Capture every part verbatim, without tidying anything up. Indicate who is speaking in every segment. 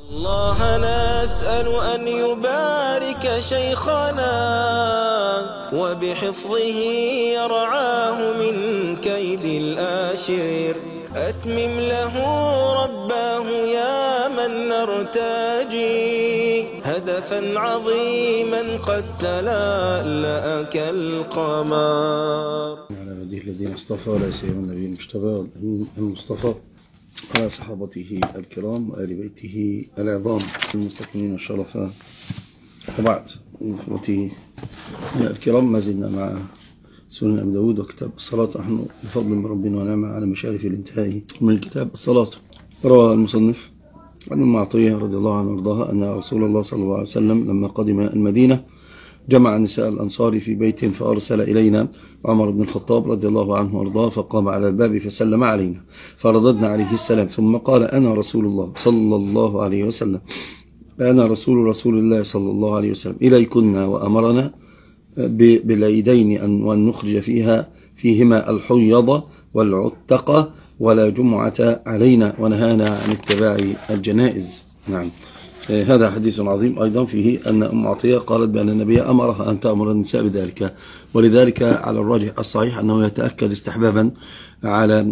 Speaker 1: الله نسأل أن يبارك شيخنا وبحفظه يرعاه من كيد الآشر. أتمم له رباه يا من نرتجي هدفا عظيما قد تلألأ كالقمر.
Speaker 2: على هديه الذين اصطفى لا سيما النبي المجتبى المصطفى على صحابته الكرام وآل بيته العظام المستكملين الشرفاء. وبعد إخوتي الكرام، ما زلنا مع سنن أبي داود وكتاب الصلاة. نحن بفضل من ربنا ونعمة على مشارف الانتهاء من كتاب الصلاة. روى المصنف عن أم عطية رضي الله عنها وارضاها أن رسول الله صلى الله عليه وسلم لما قدم المدينة جمع نساء الأنصار في بيت فأرسل إلينا عمر بن الخطاب رضي الله عنه وارضاه، فقام على الباب فسلم علينا فرددنا عليه السلام، ثم قال: أنا رسول الله صلى الله عليه وسلم أنا رسول رسول الله صلى الله عليه وسلم إليكنا، وأمرنا بالعيدين أن نخرج فيها فيهما الحيض والعتق ولا جمعة علينا، ونهانا عن اتباع الجنائز. نعم، هذا حديث عظيم أيضا فيه أن أم عطية قالت بأن النبي أمرها أن تأمر النساء بذلك، ولذلك على الراجح الصحيح أنه يتأكد استحبابا على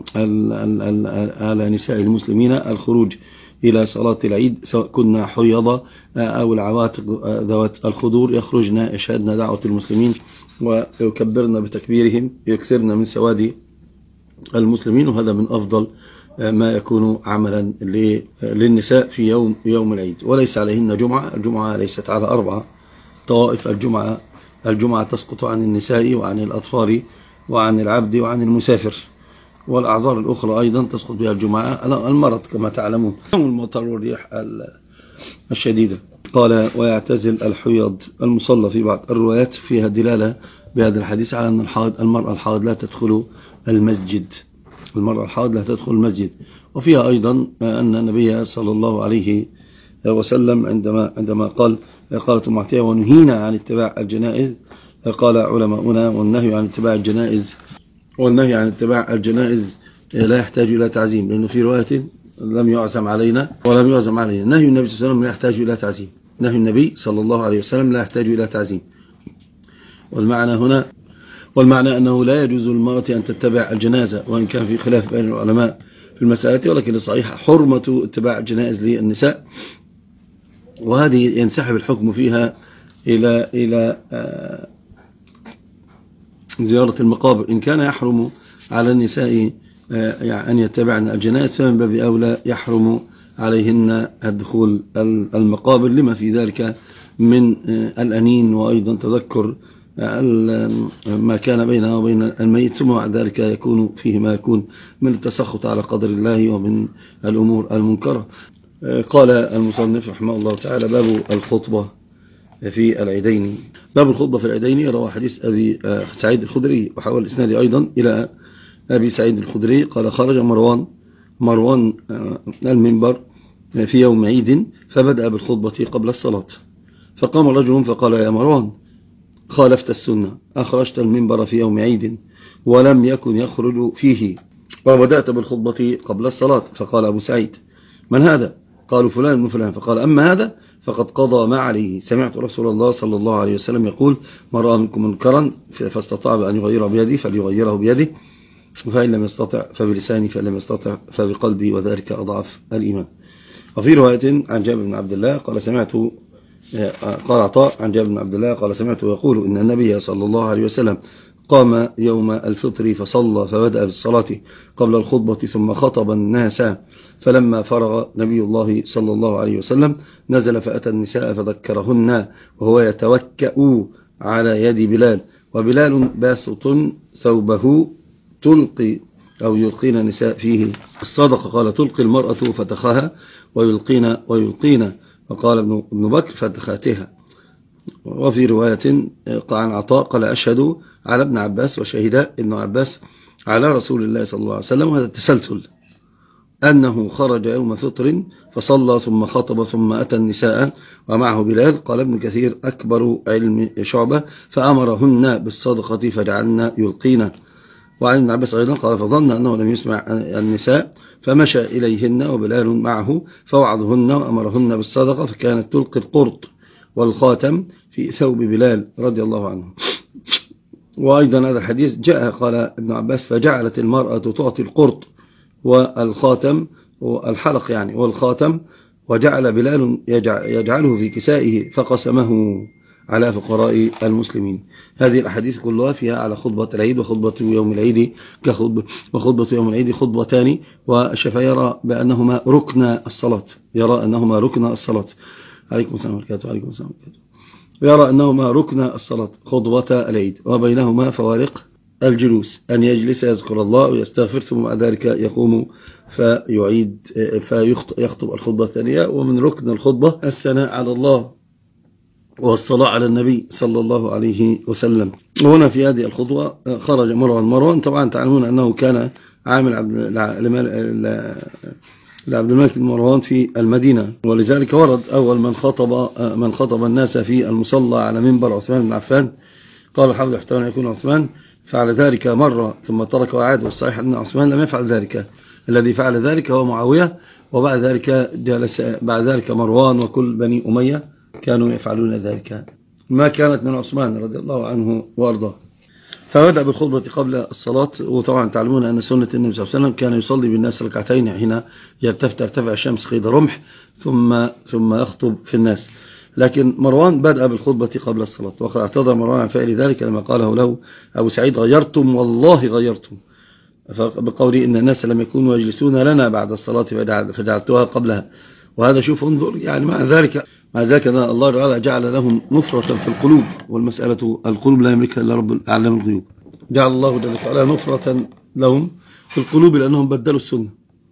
Speaker 2: على نساء المسلمين الخروج إلى صلاة العيد، سواء كنا حيضة أو العواتق ذوات الخدور، يخرجن يشهدن دعوة المسلمين ويكبرن بتكبيرهم، يكثرن من سواد المسلمين، وهذا من أفضل ما يكون عملا للنساء في يوم يوم العيد. وليس عليهن جمعة، الجمعة ليست على أربعة طوائف، الجمعة الجمعة تسقط عن النساء وعن الأطفال وعن العبد وعن المسافر، والأعذار الأخرى أيضا تسقط بها الجمعة. المرض كما تعلمون، المطر والريح الشديدة. قال: ويعتزل الحيض المصلى. في بعض الروايات فيها دلالة بهذا الحديث على أن الحائض المرأة الحائض لا تدخل المسجد، المرأة الحائض لا تدخل المسجد. وفيها أيضا أن النبي صلى الله عليه وسلم عندما عندما قال قالت أم عطية: ونهينا عن اتباع الجنائز، قال علماؤنا: والنهي عن اتباع الجنائز والنهي عن اتباع الجنائز لا يحتاج إلى تعزيم، لأنه في رواية لم يعزم علينا ولم يعزم علينا. نهي النبي صلى الله عليه وسلم لا يحتاج إلى تعزيم، نهي النبي صلى الله عليه وسلم لا يحتاج إلى تعزيم. والمعنى هنا والمعنى أنه لا يجوز للمرأة أن تتبع الجنازة، وإن كان في خلاف بين العلماء في المسألة، ولكن الصحيح حرمة اتباع الجنائز للنساء، وهذه ينسحب الحكم فيها إلى إلى زيارة المقابر. إن كان يحرم على النساء أن يتبعن الجنائز، فمن باب أولى يحرم عليهن الدخول المقابر، لما في ذلك من الأنين، وأيضا تذكر ما كان بينها وبين الميت، ثم بعد ذلك يكون فيه ما يكون من التسخط على قدر الله ومن الأمور المنكرة. قال المصنف رحمه الله تعالى: باب الخطبة في العيدين. باب الخطبة في العيدين. روى حديث أبي سعيد الخدري، وحول الإسناد أيضا إلى أبي سعيد الخدري قال: خرج مروان مروان المنبر في يوم عيد فبدأ بالخطبة قبل الصلاة، فقام رجل فقال: يا مروان، خالفت السنة، أخرجت المنبر في يوم عيد ولم يكن يخرج فيه، وبدأت بالخطبة قبل الصلاة. فقال أبو سعيد: من هذا؟ قالوا: فلان من فلان. فقال: أما هذا فقد قضى ما عليه، سمعت رسول الله صلى الله عليه وسلم يقول: من رأى منكم منكرا فاستطاع بأن يغيره بيده فليغيره بيده، فإن لم يستطع فبلسانه، فإن لم يستطع فبقلبه، وذلك أضعف الإيمان. وفي رواية عن جابر بن عبد الله قال: سمعت قال عطاء عن جابر بن عبد الله قال: سمعته يقول إن النبي صلى الله عليه وسلم قام يوم الفطر فصلى، فبدأ بالصلاة قبل الخطبة ثم خطب الناس، فلما فرغ نبي الله صلى الله عليه وسلم نزل فأتى النساء فذكرهن وهو يتوكأ على يد بلال، وبلال باسط ثوبه تلقي أو يلقين النساء فيه الصدقة. قال: تلقي المرأة فتخها ويلقين ويلقين وقال ابن بكر فتخاتها. وفي رواية عن عطاء قال: أشهد على ابن عباس وشهد ابن عباس على رسول الله صلى الله عليه وسلم. وهذا التسلسل أنه خرج يوم فطر فصلى ثم خطب ثم أتى النساء ومعه بلال. قال ابن كثير: أكبر علم شعبة، فأمرهن بالصدقة فجعلنا يلقين. وعن ابن عباس أيضا قال فظن أنه لم يسمع النساء فمشى إليهن وبلال معه فوعظهن وأمرهن بالصدقة فكانت تلقي القرط والخاتم في ثوب بلال رضي الله عنه. وأيضا هذا الحديث جاء قال ابن عباس فجعلت المرأة تعطي القرط والخاتم والحلق يعني والخاتم وجعل بلال يجعله في كسائه فقسمه على فقراء المسلمين. هذه الأحاديث كلها فيها على خطبة العيد وخطبة يوم العيد كخطبة وخطبة يوم العيد خطبتان، والشافعي يرى بأنهما ركن الصلاة يرى أنهما ركن الصلاة عليكم السلام وبركاته عليكم السلام وبركاته ويرى أنهما ركن الصلاة خطبة العيد، وبينهما فوارق الجلوس أن يجلس يذكر الله ويستغفر ثم بعد ذلك يقوم فيعيد فيخطب الخطبة الثانية. ومن ركن الخطبة الثناء على الله والصلاة على النبي صلى الله عليه وسلم. وهنا في هذه الخطوة خرج مروان مروان طبعا تعلمون أنه كان عامل لعبد الملك بن مروان في المدينة، ولذلك ورد أول من خطب من خطب الناس في المصلى على منبر عثمان بن عفان قال الحمد لله أن يكون عثمان فعل ذلك مرة ثم ترك وعاد، والصحيح أن عثمان لم يفعل ذلك، الذي فعل ذلك هو معاوية، وبعد ذلك جلس بعد ذلك مروان وكل بني أمية كانوا يفعلون ذلك، ما كانت من عثمان رضي الله عنه وارضاه. فبدأ بالخطبة قبل الصلاة، وطبعا تعلمون أن سنة النبي صلى الله عليه وسلم كان يصلي بالناس ركعتين حين ترتفع الشمس قيد رمح ثم ثم يخطب في الناس. لكن مروان بدأ بالخطبة قبل الصلاة، وقد اعتذر مروان عن فعل ذلك لما قاله له أبو سعيد غيرتم والله غيرتم، بقوله إن الناس لم يكونوا يجلسون لنا بعد الصلاة فجعلتها قبلها. وهذا شوف انظر يعني مع ذلك مع ذلك أن الله تعالى جعل لهم نفرة في القلوب، والمسألة القلوب لا يملكها إلا رب أعلم الغيوب. جعل الله جل وعلا نفرة لهم في القلوب لأنهم بدلوا السنة،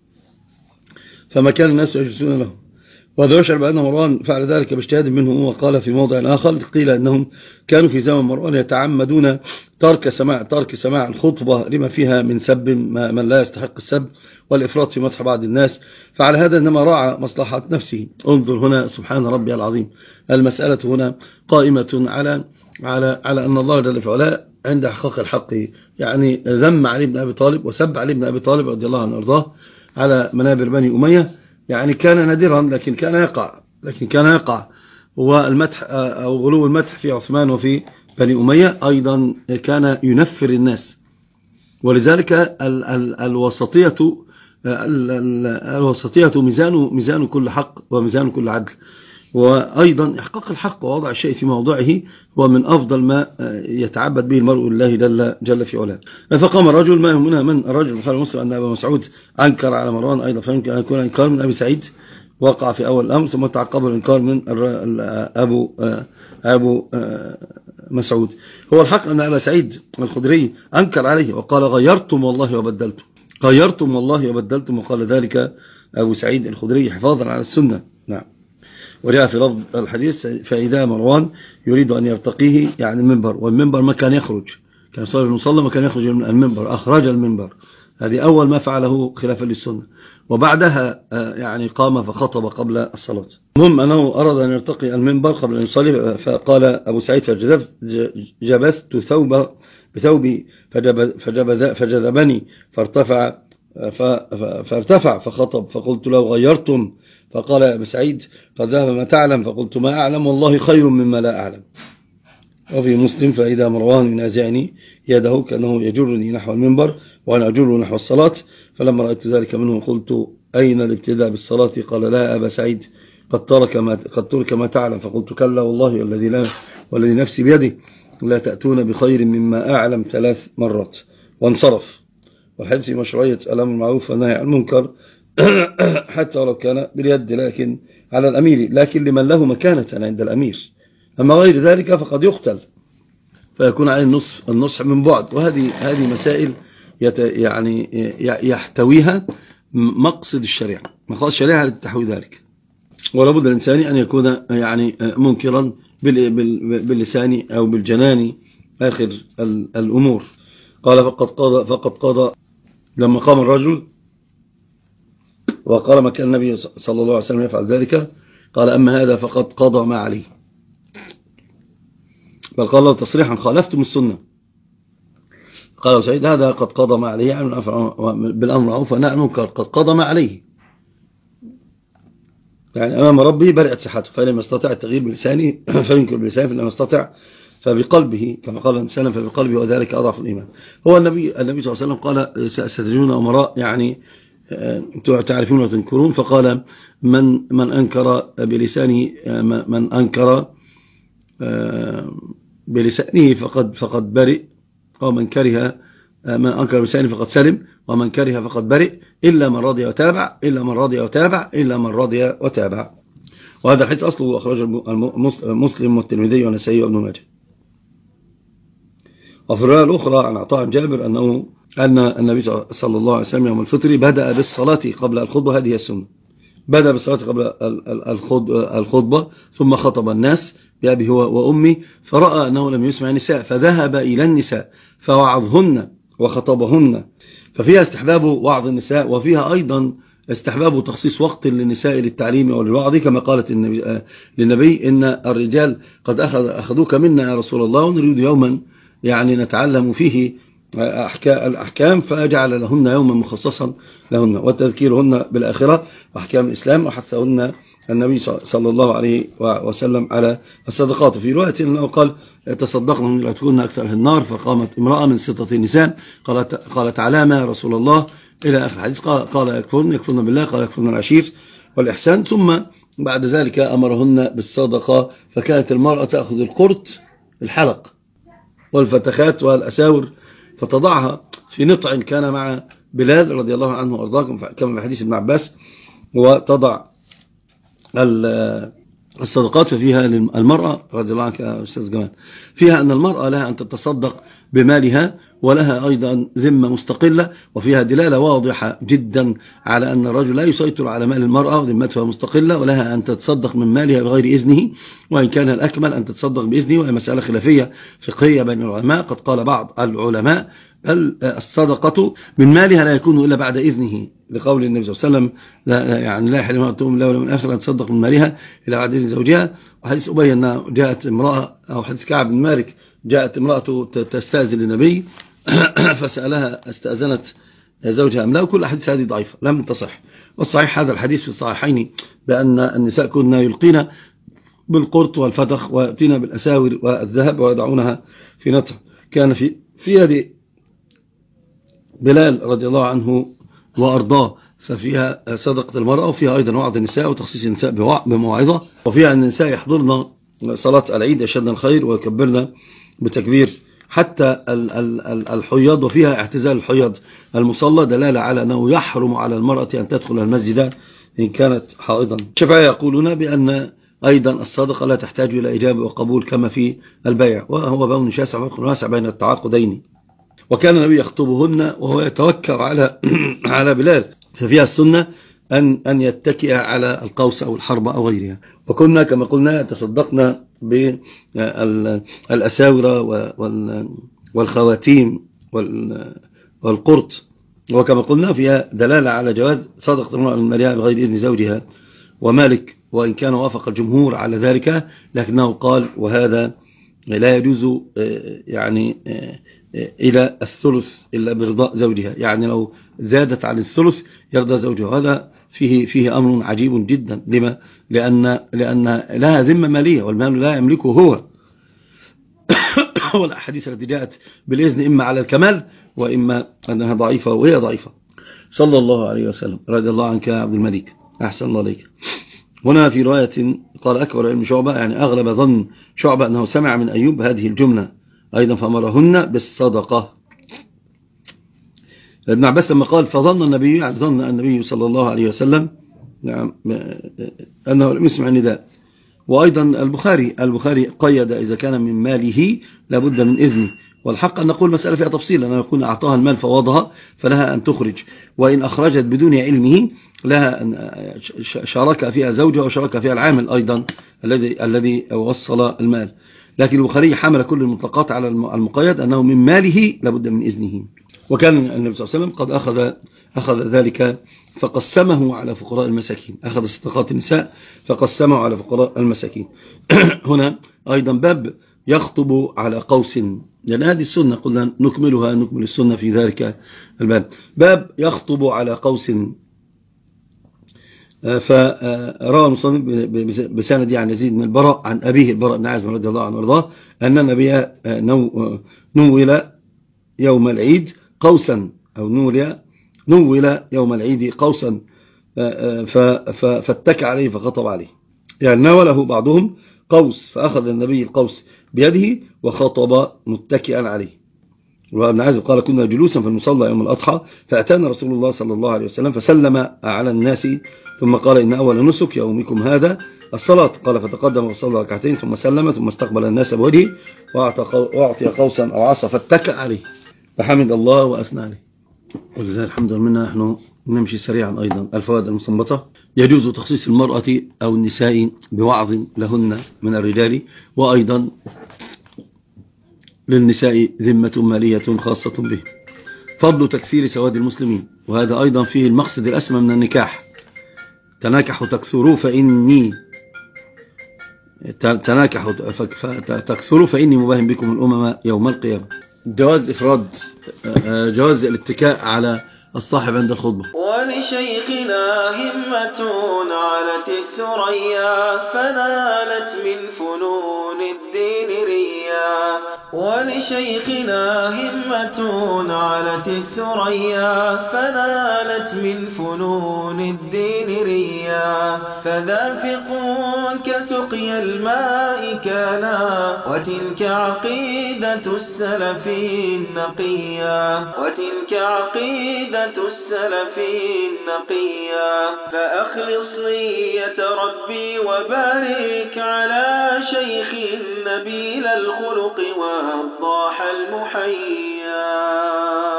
Speaker 2: فما كان الناس يجلسون لهم. وهذا يشعر بأن مروان فعل ذلك باجتهاد منه، وقال في موضع آخر قيل أنهم كانوا في زمن مروان يتعمدون ترك سماع ترك سماع الخطبة لما فيها من سب من لا يستحق السب والإفراط في مدح بعض الناس، فعلى هذا إنما راعى مصلحة نفسه. انظر هنا سبحان ربي العظيم، المسألة هنا قائمة على على على أن الله جل وعلا عند إحقاق الحق، يعني ذم علي بن أبي طالب وسب علي بن أبي طالب رضي الله عنه وارضاه على منابر بني أمية، يعني كان نادرا لكن كان يقع لكن كان يقع والمدح أو غلو المدح في عثمان وفي بني أمية أيضا كان ينفر الناس. ولذلك ال ال الوسطية الوسطية ميزان ميزان كل حق وميزان كل عدل، وأيضا إحقاق الحق ووضع الشيء في موضعه هو من أفضل ما يتعبد به المرء لله جل, جل في علاه. فقام الرجل ما يهمنا من الرجل قال مسلم أن أبا مسعود أنكر على مروان أيضا، فيمكن أن يكون إنكار من أبي سعيد وقع في أول الأمر ثم تعقب الإنكار من أبو أبو مسعود. هو الحق أن أبا سعيد الخدري أنكر عليه وقال غيرتم والله وبدلتم غيرتم والله وبدلتم، وقال ذلك أبو سعيد الخدري حفاظا على السنة. نعم. وجاء في لفظ الحديث فإذا مروان يريد أن يرتقيه يعني المنبر، والمنبر ما كان يخرج، كان صار المصلى ما كان يخرج من المنبر، أخرج المنبر، هذه أول ما فعله خلافا للسنة. وبعدها يعني قام فخطب قبل الصلاة. المهم أنه أراد أن يرتقي المنبر قبل أن يصلي، فقال أبو سعيد فجبثت ثوب بثوبي فجذبني فارتفع فارتفع فخطب، فقلت له غيرتم، فقال يا أبو سعيد قد ذهب ما تعلم، فقلت ما أعلم والله خير مما لا أعلم. وفي مسلم فإذا مروان ينازعني يده كأنه يجرني نحو المنبر وأنا أجره نحو الصلاة، فلما رأيت ذلك منه قلت أين الابتداء بالصلاة؟ قال لا أبا سعيد قد ترك ما قد ترك ما تعلم، فقلت كلا والله والذي لا والذي نفسي بيده لا تأتون بخير مما أعلم ثلاث مرات، وانصرف. والحديث مشروعية الأمر بالمعروف والنهي عن المنكر حتى ولو كان باليد، لكن على الأمير، لكن لمن له مكانة عند الأمير، أما غير ذلك فقد يقتل فيكون عليه النصح النصح من بعد. وهذه هذه مسائل يعني يحتويها مقصد الشريعة، مقصد الشريعة لتحوي ذلك. ولا بد الإنسان أن يكون يعني منكرا باللسان أو بالجنان آخر الأمور. قال فقد قضى فقد قضى لما قام الرجل وقال ما كان النبي صلى الله عليه وسلم يفعل ذلك، قال أما هذا فقد قضى ما عليه، بل قال له تصريحا خالفتم السنة، قال سعيد هذا قد قضى ما عليه يعني بالأمر معروف ونهي عن المنكر، قد قضى ما عليه يعني أمام ربه برئت صحته، فلم يستطع التغيير بلسانه فينكر بلسانه، فلم يستطع فبقلبه كما قال النبي صلى الله عليه وسلم فبقلبه، وذلك أضعف الإيمان. هو النبي النبي صلى الله عليه وسلم قال ستجدون أمراء يعني تعرفون وتنكرون، فقال من من أنكر بلسانه من أنكر بلسانه فقد فقد برئ، ومن كره من أنكر بلسانه فقد سلم، ومن كره فقد برئ إلا من رضي وتابع إلا من رضي وتابع إلا من رضي وتابع. وهذا الحديث أصله أخرجه مسلم والترمذي والنسائي وابن ماجه. وفي الرواية الأخرى عن عطاء جابر أنه أن النبي صلى الله عليه وسلم يوم الفطر بدأ بالصلاة قبل الخطبة، هذه السنة، بدأ بالصلاة قبل الخطبة ثم خطب الناس بأبي هو وأمي، فرأى أنه لم يسمع النساء فذهب إلى النساء فوعظهن وخطبهن، ففيها استحباب وعظ النساء، وفيها أيضا استحباب تخصيص وقت للنساء للتعليم والوعظ، كما قالت النبي للنبي إن الرجال قد أخذ أخذوك منا يا رسول الله ونريد يوما يعني نتعلم فيه الأحكام، فأجعل لهن يوما مخصصا لهن وتذكيرهن بالآخرة وأحكام الإسلام، وحثهن النبي صلى الله عليه وسلم على الصدقات. في رواية أنه قال تصدقنا لا تكون أكثر النار، فقامت امرأة من ستة النساء قالت, قالت علامة يا رسول الله إلى آخر الحديث، قال يكفرن يكفرن بالله، قال يكفرن العشير والإحسان، ثم بعد ذلك أمرهن بالصدقة، فكانت المرأة تأخذ القرط الحلق والفتخات والأساور فتضعها في نطع كان مع بلال رضي الله عنه وارضاه كما في حديث ابن عباس، وتضع الصدقات فيها المرأة رضي الله عنك يا أستاذ جمال، فيها أن المرأة لها أن تتصدق بمالها ولها أيضا ذمة مستقلة، وفيها دلالة واضحة جدا على أن الرجل لا يسيطر على مال المرأة وذمتها مستقلة، ولها أن تتصدق من مالها بغير إذنه، وإن كان الأكمل أن تتصدق بإذنه، وهي مسألة خلافية فقهية بين العلماء. قد قال بعض العلماء بل الصدقة من مالها لا يكون إلا بعد إذنه، لقول النبي صلى الله عليه وسلم لا يعني لا يحل امرأة من الأول من الآخر أن تصدق من مالها إلى بعد إذن زوجها. وحديث أبي أن جاءت امرأة، أو حديث كعب بن مالك جاءت امرأة تستأذن للنبي فسألها استأذنت زوجها أم لا، وكل حديث هذه ضعيفة لم تصح، والصحيح هذا الحديث في الصحيحين بأن النساء كنا يلقين بالقرط والفتخ ويأتين بالأساور والذهب ويضعونها في نطع. كان في في يد بلال رضي الله عنه وأرضاه، ففيها صدقة المرأة، وفيها أيضا وعظ النساء وتخصيص النساء بموعظة، وفيها أن النساء يحضرن صلاة العيد يشهدن الخير ويكبرن بتكبير حتى الحيض، وفيها اعتزال الحيض المصلى، دلالة على أنه يحرم على المرأة أن تدخل المسجد إن كانت حائضا. الشافعية يقولون بأن أيضا الصدقة لا تحتاج إلى إجابة وقبول كما في البيع، وهو بون شاسع واسع بين التعاقدين. وكان النبي يخطبهن وهو يتوكل على على بلال، ففيها السنة أن أن يتكئ على القوس أو الحرب أو غيرها. وكنا كما قلنا تصدقنا بالأساور والخواتيم والقرط، وكما قلنا فيها دلالة على جواز صدقة المرأة من مالها بغير إذن زوجها. ومالك وإن كان وافق الجمهور على ذلك لكنه قال وهذا لا يجوز يعني إلى الثلث إلا برضاء زوجها، يعني لو زادت عن الثلث يرضى زوجها. هذا فيه فيه أمر عجيب جدا. لما؟ لأن لأن لها ذمة مالية والمال لا يملكه هو. والأحاديث التي جاءت بالإذن إما على الكمال وإما أنها ضعيفة، وهي ضعيفة. صلى الله عليه وسلم. رضي الله عنك يا عبد الملك، أحسن الله عليك. هنا في رواية قال أكبر علم شعبة، يعني أغلب ظن شعبة أنه سمع من أيوب هذه الجملة أيضا فأمرهن بالصدقة. ابن عباس لما قال فظن النبي، يعني ظن النبي صلى الله عليه وسلم نعم أنه لم يسمع النداء. وأيضا البخاري البخاري قيد إذا كان من ماله لابد من إذنه، والحق أن نقول مسألة فيها تفصيل، أنه يكون أعطاها المال فوضها فلها أن تخرج، وإن أخرجت بدون علمه لها أن شارك فيها زوجها وشارك فيها العامل أيضا الذي الذي وصل المال. لكن البخاري حمل كل المطلقات على المقيد أنه من ماله لابد من إذنه. وكان النبي صلى الله عليه وسلم قد أخذ أخذ ذلك فقسمه على فقراء المساكين، أخذ صدقات النساء فقسمه على فقراء المساكين. هنا أيضا باب يخطب على قوس، لأن هذه السنة قلنا نكملها، نكمل السنة في ذلك الباب. باب يخطب على قوس. فروى المصنف بسند عن يزيد بن البراء عن أبيه البراء بن عازب رضي الله عنه وارضاه أن النبي نول يوم العيد قوسا، أو نول نول يوم العيد قوسا فاتكى عليه فخطب عليه، يعني ناوله بعضهم قوس فأخذ النبي القوس بيده وخطب متكئا عليه. وابن عازب قال كنا جلوسا في المصلى يوم الأضحى فأتانا رسول الله صلى الله عليه وسلم فسلم على الناس ثم قال إن أول نسك يومكم هذا الصلاة. قال فتقدم وصلى ركعتين ثم سلم ثم استقبل الناس بوجهه وأعطي قوسا أو عصا فاتكأ عليه فحمد الله وأثنى عليه. ولله الحمد لله. نحن نمشي سريعا. أيضا الفوائد المستنبطة: يجوز تخصيص المرأة أو النساء بوعظ لهن من الرجال، وأيضا للنساء ذمة مالية خاصة به. فضل تكثير سواد المسلمين، وهذا أيضا فيه المقصد الأسمى من النكاح. تناكحوا تكثروا فإني تناكحوا تكثروا فإني مباهم بكم الأمم يوم القيامة. جواز إفراد جواز الاتكاء على الصاحب عند الخطبة.
Speaker 1: ولشيخنا همة علت الثريا فنالت من فنون الدين ريا. ولشيخنا همة علت الثريا فنالت من فنون الدين ريا. فذا فقه كسقي الماء كانا وتلك عقيدة السلف النقيا. وتلك عقيدة السلف النقيا. فأخلص نية ربي وبارك على شيخ نبيل الخلق والضاح المحيا.